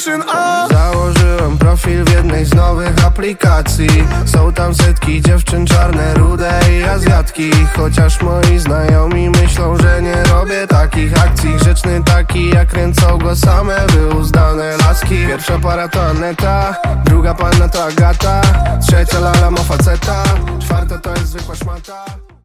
Generation A. Założyłem profil w jednej z nowych aplikacji. Są tam setki dziewczyn, czarne, rude i azjatki. Chociaż moi znajomi myślą, że nie robię takich akcji. Grzeczny taki, jak kręcą go same wyuzdane laski. Pierwsza para to Aneta, druga panna to Agata, trzecia lala ma faceta, czwarta to jest zwykła szmata.